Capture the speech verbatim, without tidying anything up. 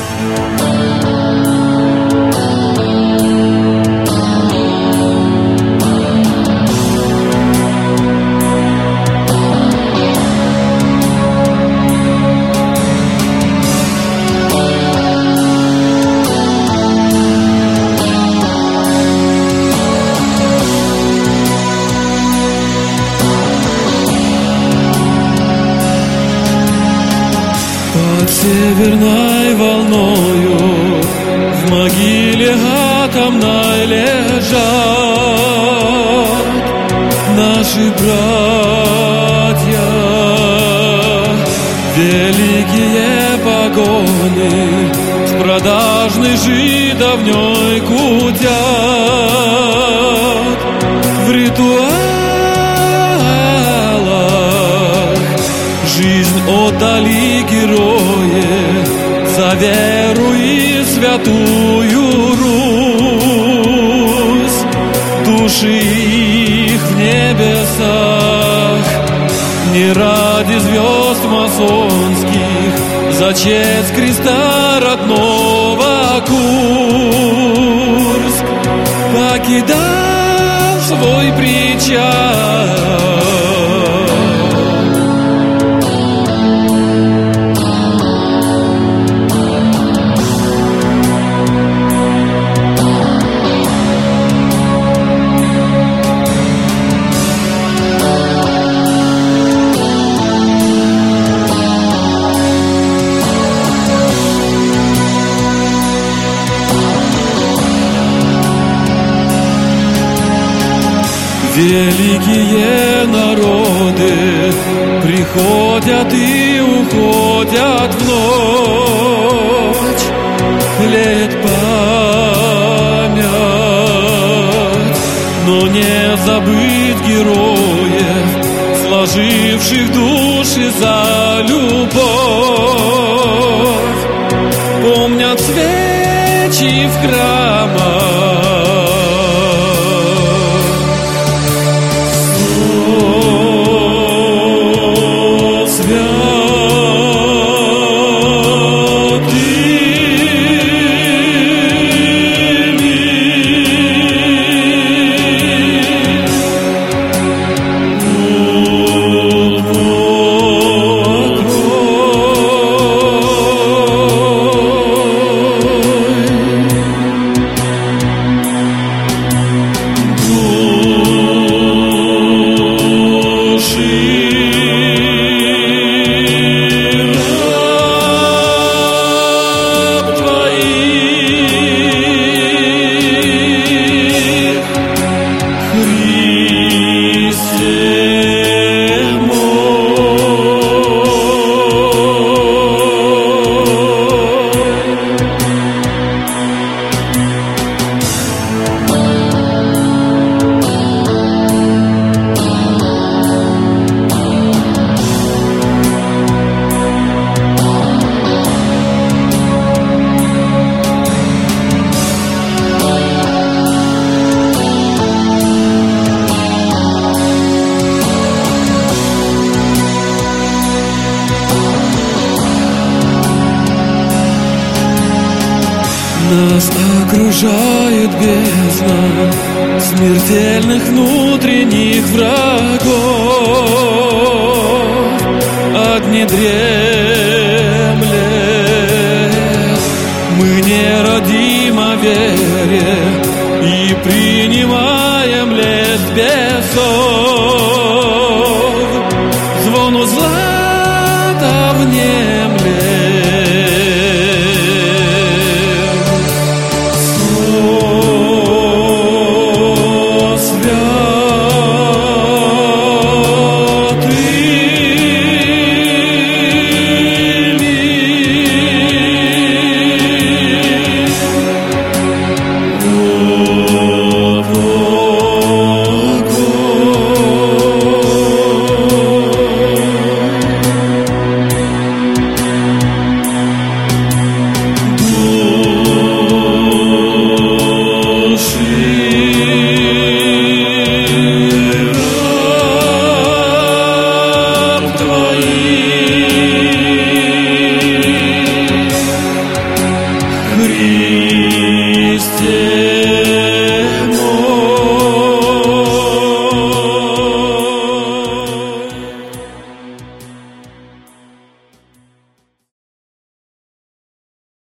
Под северной волною в могиле атомной лежат наши братья. Великие погоны с продажной жидовней кутят. В ритуалах жизнь отдали герои за веру и святую Русь. Души их в небесах не ради звезд масонских, за честь креста родного Курск покидал свой причал. Великие народы приходят и уходят в ночь, тлеет память, но не забыть героев, сложивших души за любовь. Помнят свечи в храмах, нас окружает бездна смертельных внутренних врагов. Огни дремлет, мы не родим о вере и принимаем лесть бесов.